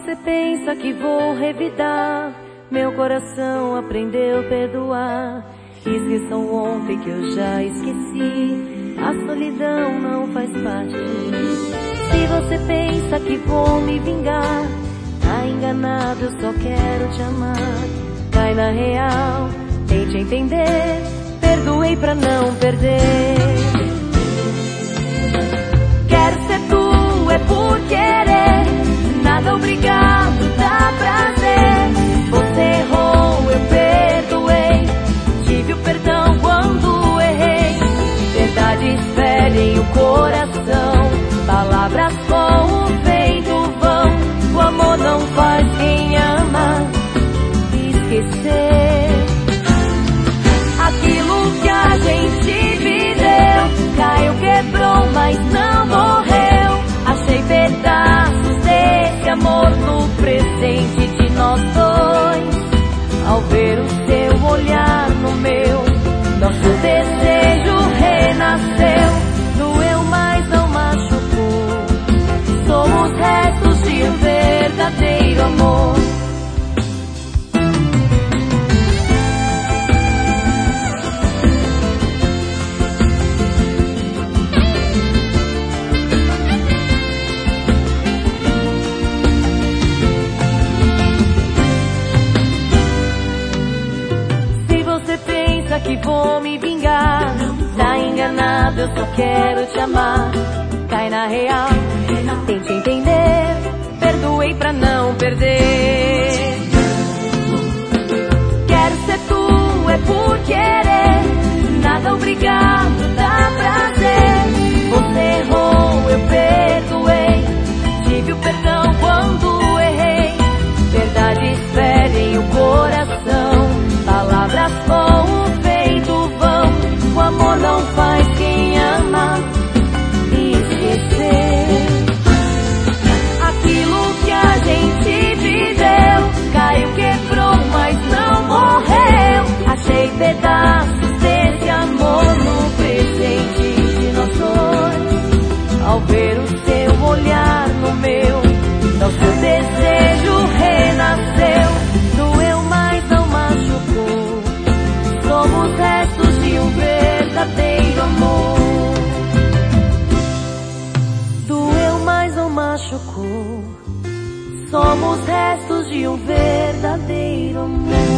você pensa que vou revidar, meu coração aprendeu a perdoar. Esqueçam ontem que eu já esqueci, a solidão não faz parte de mim. Se você pensa que vou me vingar, tá enganado, eu só quero te amar. Cai na real, tente entender, perdoei pra não perder. Quero ser tu, é por querer, nada obrigado, dá prazer. Você errou, eu perdoei, tive o perdão quando errei. Verdades ferem o coração, palavras com o vento vão. O amor não faz quem ama esquecer aquilo que a gente viveu. Caiu, quebrou, mas não morreu. Achei pedaços desse amor no presente de nós dois. Ao ver o seu olhar no meu, nosso desejo renasceu. Doeu, mas não machucou. Somos restos de um verdadeiro amor. Que vou me vingar, tá enganado, eu só quero te amar. Cai na real, tente entender, perdoei pra não perder. Quero ser tu, é por querer, nada obrigado, dá prazer. Você errou, eu perdoei, tive o perdão quando errei. Verdades ferem o coração, palavras com o vento vão. O amor não faz quem ama esquecer aquilo que a gente viveu. Caiu, quebrou, mas não morreu. Achei pedaços desse amor no presente de nós dois. Ao ver o seu olhar no meu, nosso desejo renasceu. Doeu, mas não machucou. Somos restos de um verdadeiro amor. Doeu, mas não machucou. Somos restos de um verdadeiro amor.